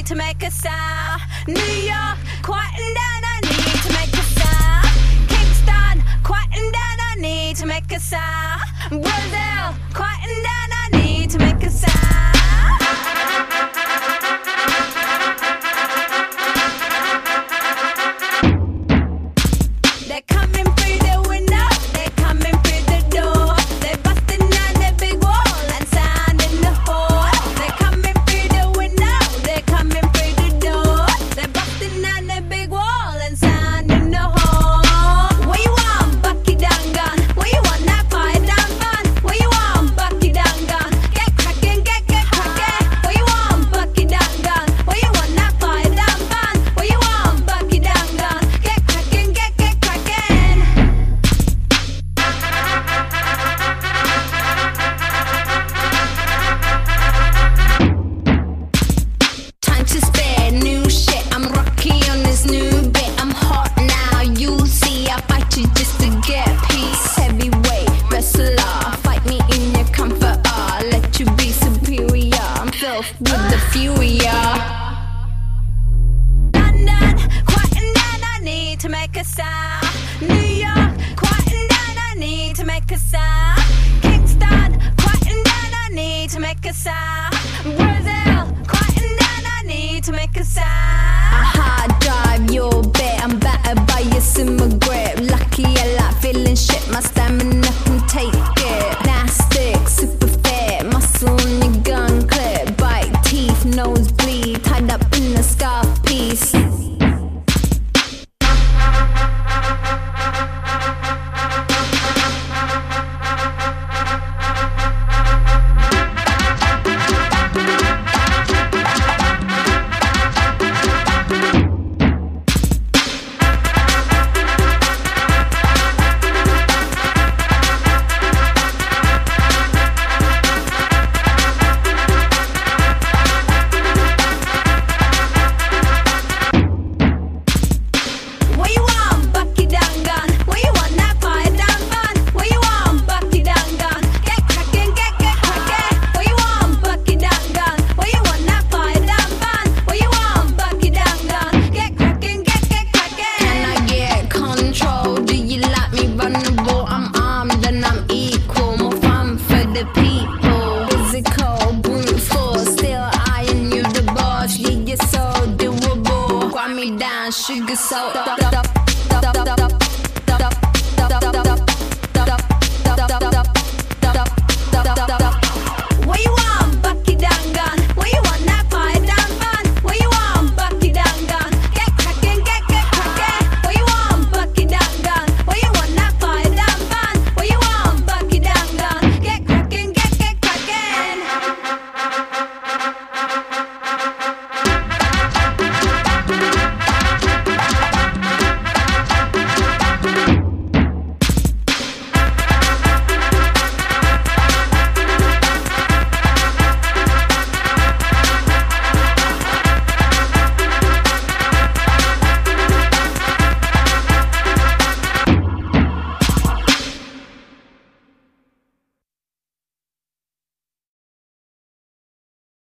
to make a sound. New York, quieten down, I need to make a sound. Kingston, quieten down, I need to make a sound. Brazil, quieten down, I need to make a sound. With the fury, London, quieten down, I need to make a sound. New York, quieten down, I need to make a sound. Kingston, quieten down, I need to make a sound. Brazil, quieten down, I need to make a sound. I hard drive your bet, I'm battered by your summer grip. Lucky I like feeling shit, my stamina can take it. Plastic, super fit, muscle on your gun clip. Teeth, nosebleed, tied up in a scarf piece. Sugar so